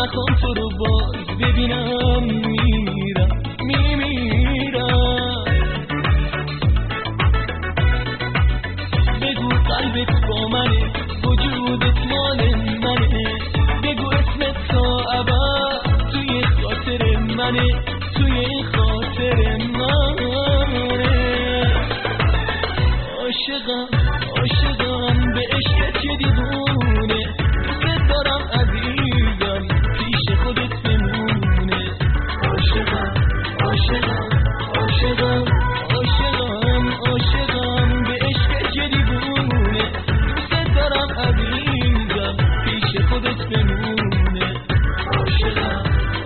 نخوام تو رو باز ببینم میمیرم بگو قلبت با منه وجودت مال منه بگو اسمت تا ابد توی خاطر منه توی خاطر منه عاشقم به عشقت که دیوونه دوست دارم عزیزم پیش خودت بمونه عاشقم به عشقت که دیوونه دوست دارم عزیزم پیش خودت بمونه عاشقم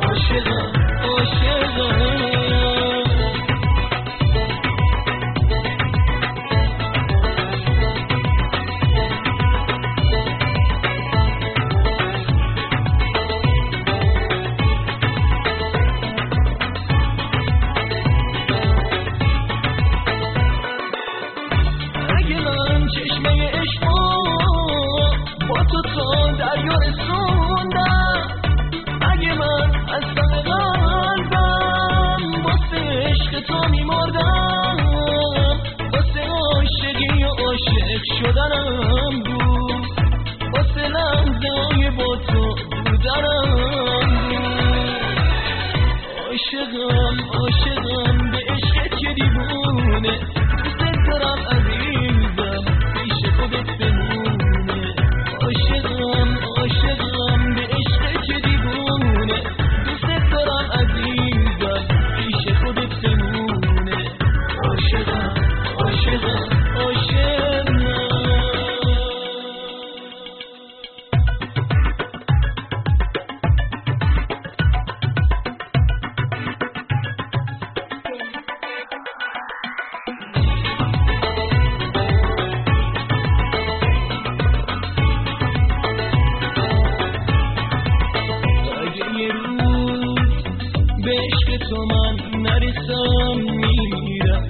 چشمه عشقا با تو تا دریا رسوندم اگه من از دم قلبم واسه عشق تو میمردم واسه عاشقی و عاشق شدنم بود واسه لحظه های با تو بودنم بود عاشقم به عشقت که دیوونه دوست دارم عزیزم پیش خودت بمونه عاشقم به عشقت که دیوونه دوست دارم عزیزم پیش خودت بمونه عاشقم به عشق تو من نرسم میمیرم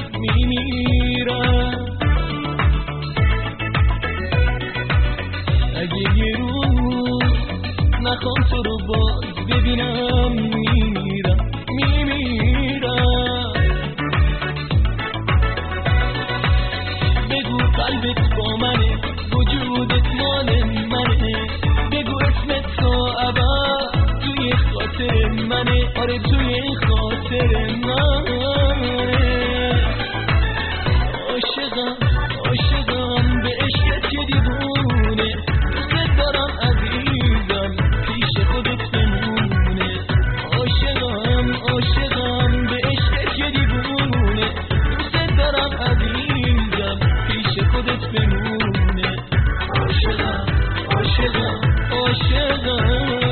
اگه یه روز نخوام تو رو باز ببینم میمیرم بگو قلبت با منه وجودت مال منه بگو اسمت تا ابد توی خاطر منه آره توی خاطر منه عاشقم به عشقت که دیوونه دوست دارم عزیزم پیش خودت بمونه عاشقم به عشقت که دیوونه دوست دارم عزیزم پیش خودت بمونه عاشقم